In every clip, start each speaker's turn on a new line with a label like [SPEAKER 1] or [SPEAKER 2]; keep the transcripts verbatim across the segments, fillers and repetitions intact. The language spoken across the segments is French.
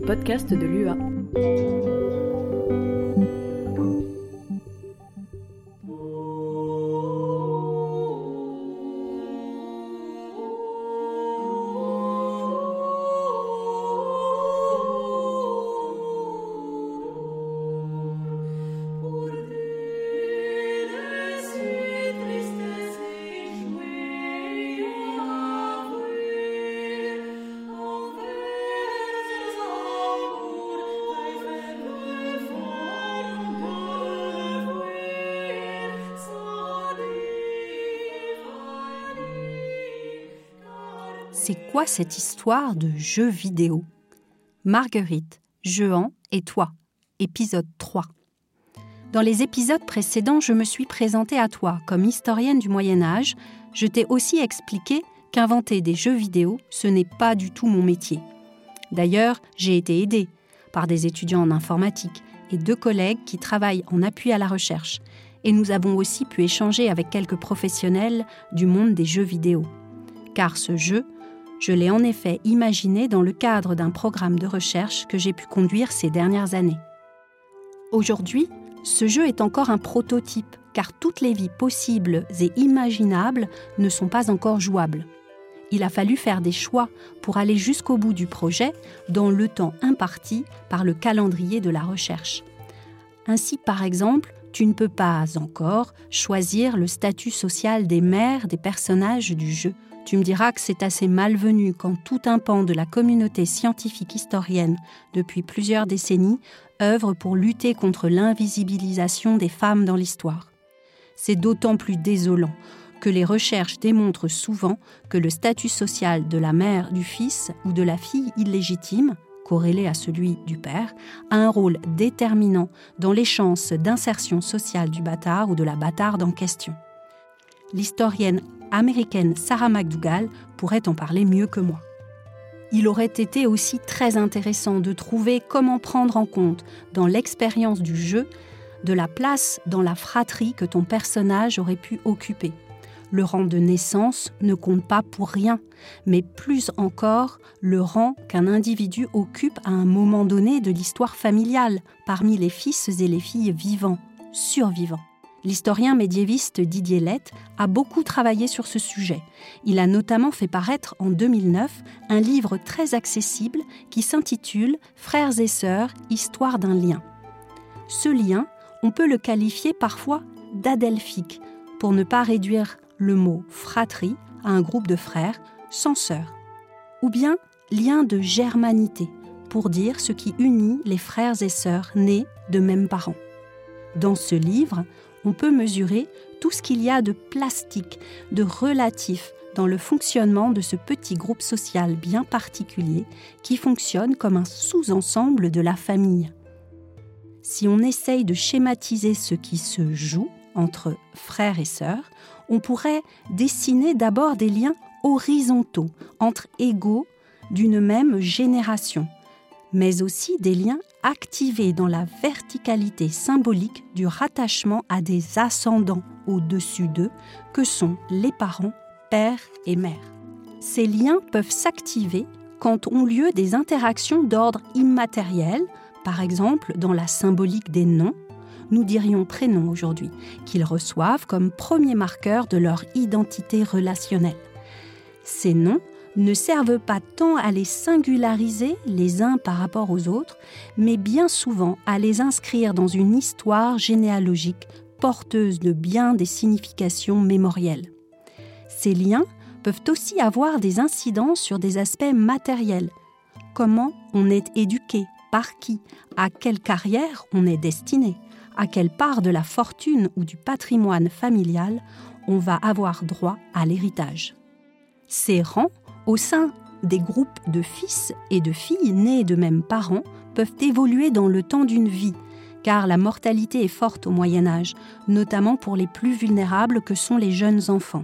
[SPEAKER 1] podcast de l'U A.
[SPEAKER 2] C'est quoi cette histoire de jeux vidéo ? Marguerite, Jehan et toi, épisode trois. Dans les épisodes précédents, je me suis présentée à toi comme historienne du Moyen-Âge. Je t'ai aussi expliqué qu'inventer des jeux vidéo, ce n'est pas du tout mon métier. D'ailleurs, j'ai été aidée par des étudiants en informatique et deux collègues qui travaillent en appui à la recherche. Et nous avons aussi pu échanger avec quelques professionnels du monde des jeux vidéo. Car ce jeu, je l'ai en effet imaginé dans le cadre d'un programme de recherche que j'ai pu conduire ces dernières années. Aujourd'hui, ce jeu est encore un prototype, car toutes les vies possibles et imaginables ne sont pas encore jouables. Il a fallu faire des choix pour aller jusqu'au bout du projet dans le temps imparti par le calendrier de la recherche. Ainsi, par exemple, tu ne peux pas encore choisir le statut social des mères des personnages du jeu. Tu me diras que c'est assez malvenu quand tout un pan de la communauté scientifique historienne, depuis plusieurs décennies, œuvre pour lutter contre l'invisibilisation des femmes dans l'histoire. C'est d'autant plus désolant que les recherches démontrent souvent que le statut social de la mère du fils ou de la fille illégitime, corrélé à celui du père, a un rôle déterminant dans les chances d'insertion sociale du bâtard ou de la bâtarde en question. L'historienne américaine Sarah McDougall pourrait en parler mieux que moi. Il aurait été aussi très intéressant de trouver comment prendre en compte, dans l'expérience du jeu, de la place dans la fratrie que ton personnage aurait pu occuper. Le rang de naissance ne compte pas pour rien, mais plus encore le rang qu'un individu occupe à un moment donné de l'histoire familiale, parmi les fils et les filles vivants, survivants. L'historien médiéviste Didier Lett a beaucoup travaillé sur ce sujet. Il a notamment fait paraître en deux mille neuf un livre très accessible qui s'intitule « Frères et sœurs, histoire d'un lien ». Ce lien, on peut le qualifier parfois d'adelphique, pour ne pas réduire le mot « fratrie » à un groupe de frères sans sœurs. Ou bien lien de germanité, pour dire ce qui unit les frères et sœurs nés de mêmes parents. Dans ce livre, on peut mesurer tout ce qu'il y a de plastique, de relatif dans le fonctionnement de ce petit groupe social bien particulier qui fonctionne comme un sous-ensemble de la famille. Si on essaye de schématiser ce qui se joue entre frères et sœurs, on pourrait dessiner d'abord des liens horizontaux entre égaux d'une même génération, mais aussi des liens activés dans la verticalité symbolique du rattachement à des ascendants au-dessus d'eux, que sont les parents, père et mère. Ces liens peuvent s'activer quand ont lieu des interactions d'ordre immatériel, par exemple dans la symbolique des noms, nous dirions prénoms aujourd'hui, qu'ils reçoivent comme premier marqueur de leur identité relationnelle. Ces noms ne servent pas tant à les singulariser les uns par rapport aux autres, mais bien souvent à les inscrire dans une histoire généalogique porteuse de bien des significations mémorielles. Ces liens peuvent aussi avoir des incidences sur des aspects matériels. Comment on est éduqué, par qui, à quelle carrière on est destiné, à quelle part de la fortune ou du patrimoine familial on va avoir droit à l'héritage. Ces rangs au sein des groupes de fils et de filles nés de mêmes parents peuvent évoluer dans le temps d'une vie, car la mortalité est forte au Moyen-Âge, notamment pour les plus vulnérables que sont les jeunes enfants.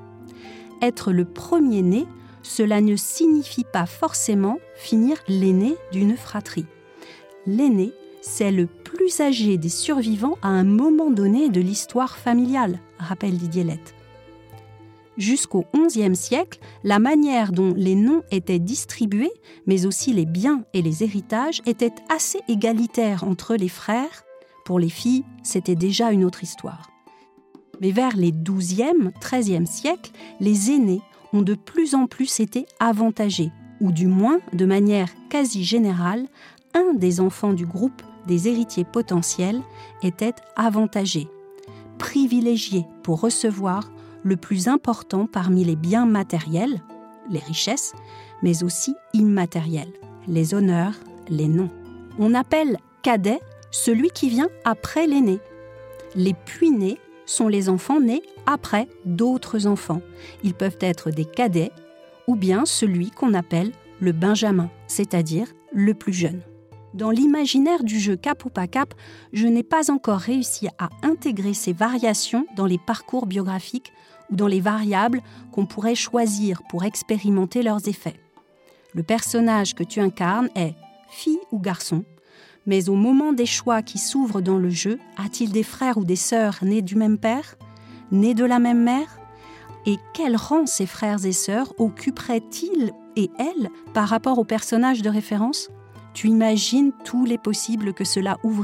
[SPEAKER 2] Être le premier-né, cela ne signifie pas forcément finir l'aîné d'une fratrie. L'aîné, c'est le plus âgé des survivants à un moment donné de l'histoire familiale, rappelle Didier Lett. Jusqu'au onzième siècle, la manière dont les noms étaient distribués, mais aussi les biens et les héritages, était assez égalitaire entre les frères. Pour les filles, c'était déjà une autre histoire. Mais vers les douzième, treizième siècles, les aînés ont de plus en plus été avantagés, ou du moins, de manière quasi générale, un des enfants du groupe des héritiers potentiels était avantagé, privilégié pour recevoir le plus important parmi les biens matériels, les richesses, mais aussi immatériels, les honneurs, les noms. On appelle cadet celui qui vient après l'aîné. Les puits-nés sont les enfants nés après d'autres enfants. Ils peuvent être des cadets ou bien celui qu'on appelle le benjamin, c'est-à-dire le plus jeune. Dans l'imaginaire du jeu Cap ou pas Cap, je n'ai pas encore réussi à intégrer ces variations dans les parcours biographiques ou dans les variables qu'on pourrait choisir pour expérimenter leurs effets. Le personnage que tu incarnes est fille ou garçon, mais au moment des choix qui s'ouvrent dans le jeu, a-t-il des frères ou des sœurs nés du même père, nés de la même mère ? Et quel rang ces frères et sœurs occuperaient-ils et elles par rapport aux personnages de référence ? Tu imagines tous les possibles que cela ouvrirait ?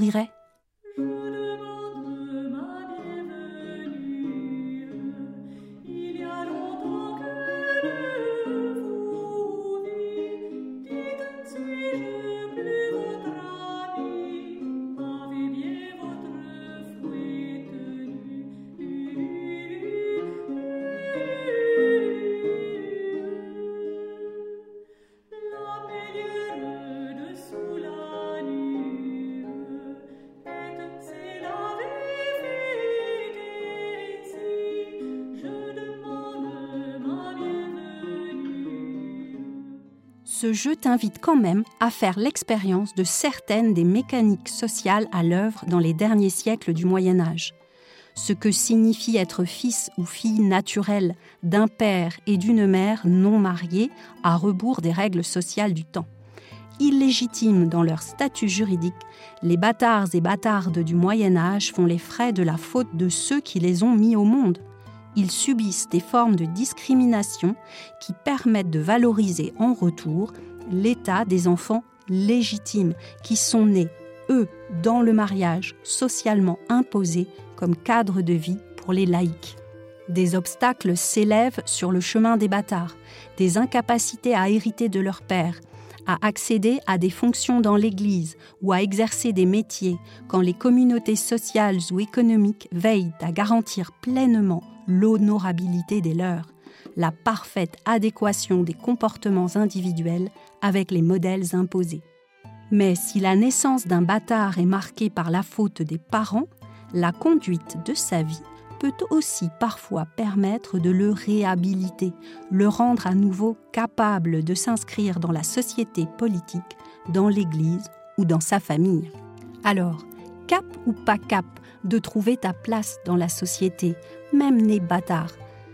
[SPEAKER 2] Ce jeu t'invite quand même à faire l'expérience de certaines des mécaniques sociales à l'œuvre dans les derniers siècles du Moyen-Âge. Ce que signifie être fils ou fille naturelle d'un père et d'une mère non mariés à rebours des règles sociales du temps. Illégitimes dans leur statut juridique, les bâtards et bâtardes du Moyen-Âge font les frais de la faute de ceux qui les ont mis au monde. Ils subissent des formes de discrimination qui permettent de valoriser en retour l'état des enfants légitimes qui sont nés, eux, dans le mariage socialement imposé comme cadre de vie pour les laïcs. Des obstacles s'élèvent sur le chemin des bâtards, des incapacités à hériter de leur père, à accéder à des fonctions dans l'Église ou à exercer des métiers quand les communautés sociales ou économiques veillent à garantir pleinement l'honorabilité des leurs, la parfaite adéquation des comportements individuels avec les modèles imposés. Mais si la naissance d'un bâtard est marquée par la faute des parents, la conduite de sa vie peut aussi parfois permettre de le réhabiliter, le rendre à nouveau capable de s'inscrire dans la société politique, dans l'Église ou dans sa famille. Alors, cap ou pas cap de trouver ta place dans la société, même né bâtard.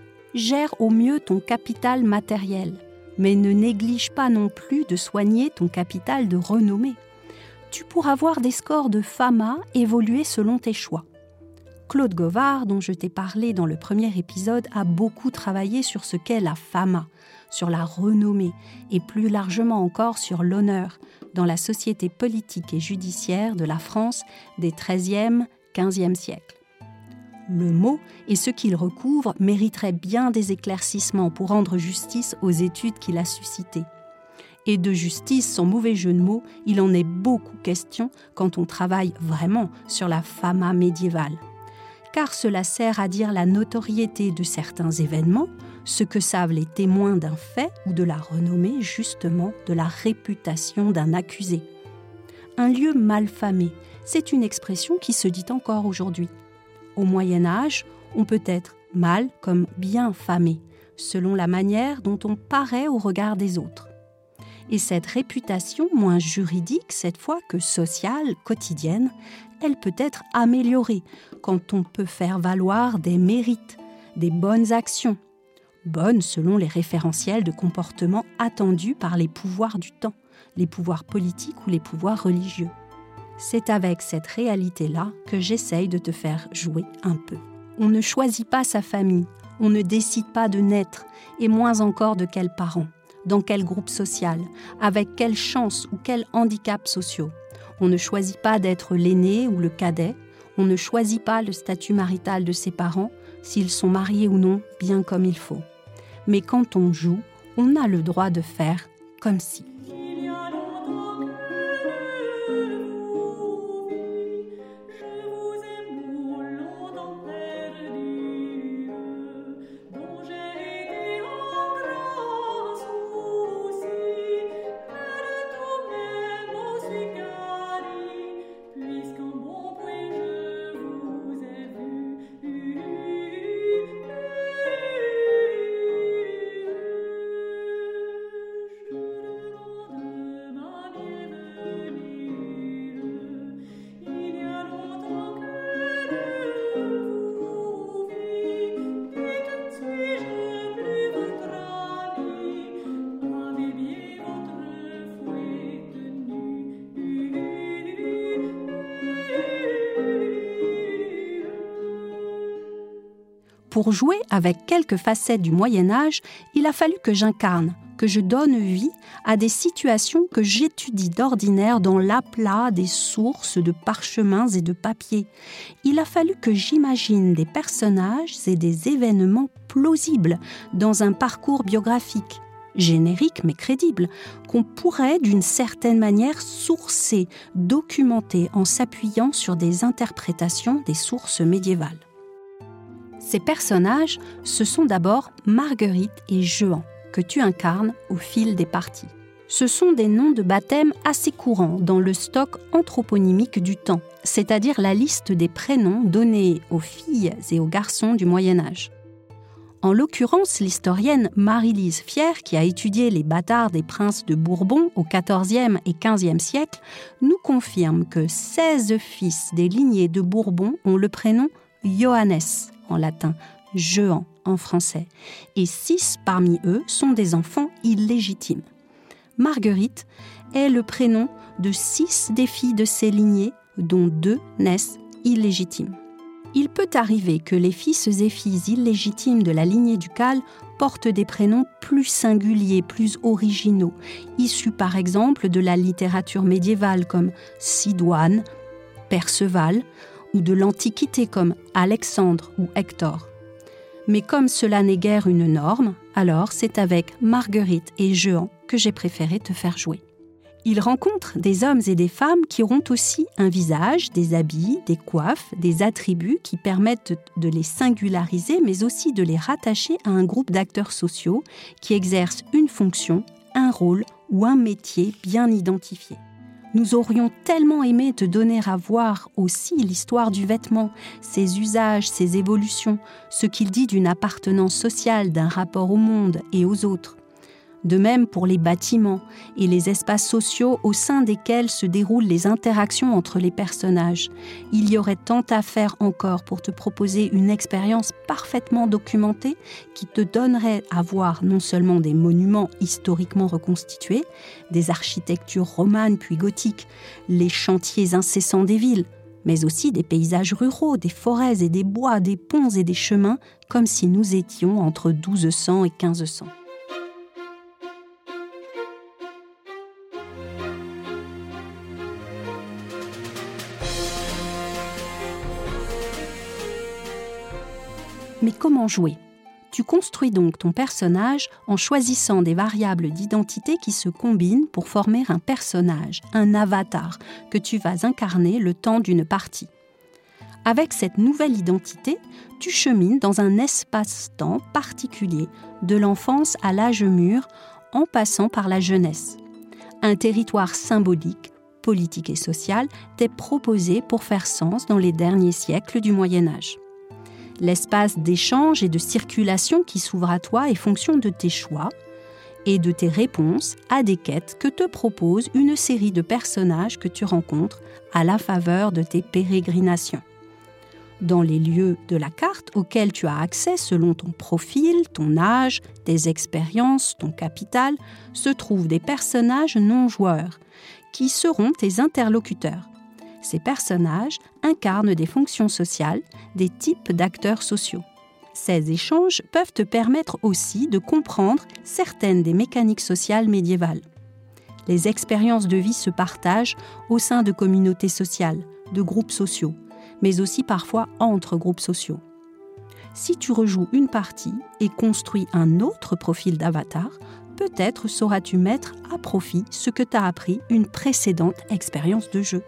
[SPEAKER 2] Gère au mieux ton capital matériel, mais ne néglige pas non plus de soigner ton capital de renommée. Tu pourras voir des scores de fama évoluer selon tes choix. Claude Govard, dont je t'ai parlé dans le premier épisode, a beaucoup travaillé sur ce qu'est la fama, sur la renommée et plus largement encore sur l'honneur dans la société politique et judiciaire de la France des treizième, quinzième siècles. Le mot et ce qu'il recouvre mériteraient bien des éclaircissements pour rendre justice aux études qu'il a suscitées. Et de justice, sans mauvais jeu de mots, il en est beaucoup question quand on travaille vraiment sur la fama médiévale. Car cela sert à dire la notoriété de certains événements, ce que savent les témoins d'un fait ou de la renommée, justement, de la réputation d'un accusé. Un lieu mal famé, c'est une expression qui se dit encore aujourd'hui. Au Moyen-Âge, on peut être mal comme bien famé, selon la manière dont on paraît au regard des autres. Et cette réputation, moins juridique cette fois que sociale, quotidienne, elle peut être améliorée quand on peut faire valoir des mérites, des bonnes actions, bonnes selon les référentiels de comportement attendus par les pouvoirs du temps, les pouvoirs politiques ou les pouvoirs religieux. C'est avec cette réalité-là que j'essaye de te faire jouer un peu. On ne choisit pas sa famille, on ne décide pas de naître, et moins encore de quels parents, dans quel groupe social, avec quelle chance ou quels handicaps sociaux. On ne choisit pas d'être l'aîné ou le cadet, on ne choisit pas le statut marital de ses parents, s'ils sont mariés ou non, bien comme il faut. Mais quand on joue, on a le droit de faire comme si. Pour jouer avec quelques facettes du Moyen-Âge, il a fallu que j'incarne, que je donne vie à des situations que j'étudie d'ordinaire dans l'aplat des sources de parchemins et de papiers. Il a fallu que j'imagine des personnages et des événements plausibles dans un parcours biographique, générique mais crédible, qu'on pourrait d'une certaine manière sourcer, documenter en s'appuyant sur des interprétations des sources médiévales. Ces personnages, ce sont d'abord Marguerite et Jehan, que tu incarnes au fil des parties. Ce sont des noms de baptême assez courants dans le stock anthroponymique du temps, c'est-à-dire la liste des prénoms donnés aux filles et aux garçons du Moyen-Âge. En l'occurrence, l'historienne Marie-Lise Fière, qui a étudié les bâtards des princes de Bourbon au quatorzième et quinzième siècle, nous confirme que seize fils des lignées de Bourbon ont le prénom Johannes en latin, Jehan en français, et six parmi eux sont des enfants illégitimes. Marguerite est le prénom de six des filles de ces lignées, dont deux naissent illégitimes. Il peut arriver que les fils et filles illégitimes de la lignée ducale portent des prénoms plus singuliers, plus originaux, issus par exemple de la littérature médiévale comme Sidoine, Perceval, ou de l'Antiquité comme Alexandre ou Hector. Mais comme cela n'est guère une norme, alors c'est avec Marguerite et Jehan que j'ai préféré te faire jouer. Ils rencontrent des hommes et des femmes qui auront aussi un visage, des habits, des coiffes, des attributs qui permettent de les singulariser, mais aussi de les rattacher à un groupe d'acteurs sociaux qui exercent une fonction, un rôle ou un métier bien identifié. Nous aurions tellement aimé te donner à voir aussi l'histoire du vêtement, ses usages, ses évolutions, ce qu'il dit d'une appartenance sociale, d'un rapport au monde et aux autres. De même pour les bâtiments et les espaces sociaux au sein desquels se déroulent les interactions entre les personnages. Il y aurait tant à faire encore pour te proposer une expérience parfaitement documentée qui te donnerait à voir non seulement des monuments historiquement reconstitués, des architectures romanes puis gothiques, les chantiers incessants des villes, mais aussi des paysages ruraux, des forêts et des bois, des ponts et des chemins, comme si nous étions entre douze cents et quinze cents. Mais comment jouer ? Tu construis donc ton personnage en choisissant des variables d'identité qui se combinent pour former un personnage, un avatar, que tu vas incarner le temps d'une partie. Avec cette nouvelle identité, tu chemines dans un espace-temps particulier, de l'enfance à l'âge mûr, en passant par la jeunesse. Un territoire symbolique, politique et social t'est proposé pour faire sens dans les derniers siècles du Moyen-Âge. L'espace d'échange et de circulation qui s'ouvre à toi est fonction de tes choix et de tes réponses à des quêtes que te propose une série de personnages que tu rencontres à la faveur de tes pérégrinations. Dans les lieux de la carte auxquels tu as accès selon ton profil, ton âge, tes expériences, ton capital, se trouvent des personnages non joueurs qui seront tes interlocuteurs. Ces personnages incarnent des fonctions sociales, des types d'acteurs sociaux. Ces échanges peuvent te permettre aussi de comprendre certaines des mécaniques sociales médiévales. Les expériences de vie se partagent au sein de communautés sociales, de groupes sociaux, mais aussi parfois entre groupes sociaux. Si tu rejoues une partie et construis un autre profil d'avatar, peut-être sauras-tu mettre à profit ce que t'a appris une précédente expérience de jeu.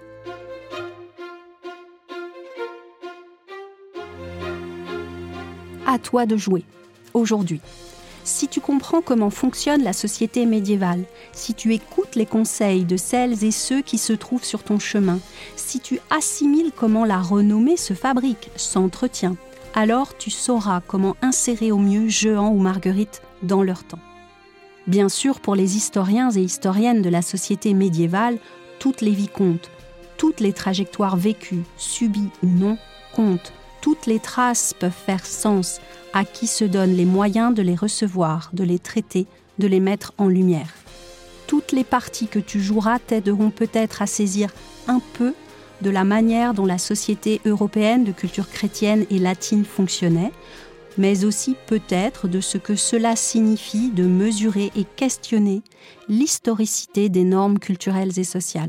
[SPEAKER 2] À toi de jouer, aujourd'hui. Si tu comprends comment fonctionne la société médiévale, si tu écoutes les conseils de celles et ceux qui se trouvent sur ton chemin, si tu assimiles comment la renommée se fabrique, s'entretient, alors tu sauras comment insérer au mieux Jehan ou Marguerite dans leur temps. Bien sûr, pour les historiens et historiennes de la société médiévale, toutes les vies comptent, toutes les trajectoires vécues, subies ou non, comptent. Toutes les traces peuvent faire sens à qui se donne les moyens de les recevoir, de les traiter, de les mettre en lumière. Toutes les parties que tu joueras t'aideront peut-être à saisir un peu de la manière dont la société européenne de culture chrétienne et latine fonctionnait, mais aussi peut-être de ce que cela signifie de mesurer et questionner l'historicité des normes culturelles et sociales.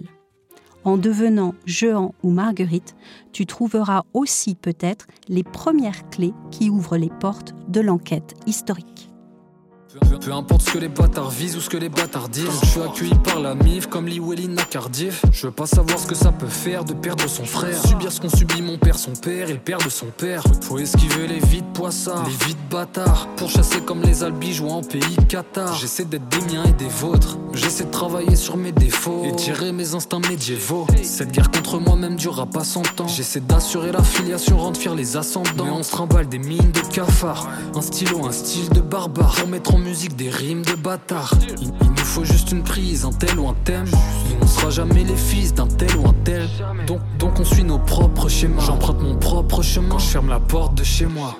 [SPEAKER 2] En devenant Jehan ou Marguerite, tu trouveras aussi peut-être les premières clés qui ouvrent les portes de l'enquête historique.
[SPEAKER 1] Peu, peu importe ce que les bâtards visent ou ce que les bâtards disent, je suis accueilli par la M I F comme Lee Welling à Cardiff. Je veux pas savoir ce que ça peut faire de perdre son frère, subir ce qu'ont subi mon père, son père et le père de son père. Faut esquiver les vides poissards, les vides bâtards, pour chasser comme les albis jouant en pays Qatar. J'essaie d'être des miens et des vôtres, j'essaie de travailler sur mes défauts et tirer mes instincts médiévaux. Cette guerre contre moi-même durera pas cent ans. J'essaie d'assurer la filiation, rendre fiers les ascendants, mais on se trimballe des mines de cafards, un stylo, un style de barbare, pour mettre en musique des rimes de bâtards. Il, il nous faut juste une prise, un tel ou un thème. Nous on sera jamais les fils d'un tel ou un tel. Donc, donc on suit nos propres schémas. J'emprunte mon propre chemin quand je ferme la porte de chez moi.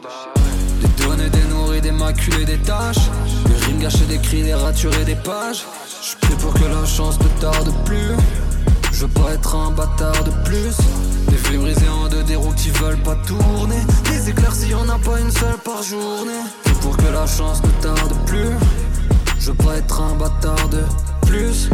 [SPEAKER 1] Des données, des nourris, des maculés, des tâches, des rimes gâchées, des cris, des ratures et des pages. J'suis prêt pour que la chance ne tarde plus. Je veux pas être un bâtard de plus. Des vies brisées en deux, des roues qui veulent pas tourner. Des éclairs s'il y en a pas une seule par journée. Pour que la chance ne tarde plus, je veux pas être un bâtard de plus.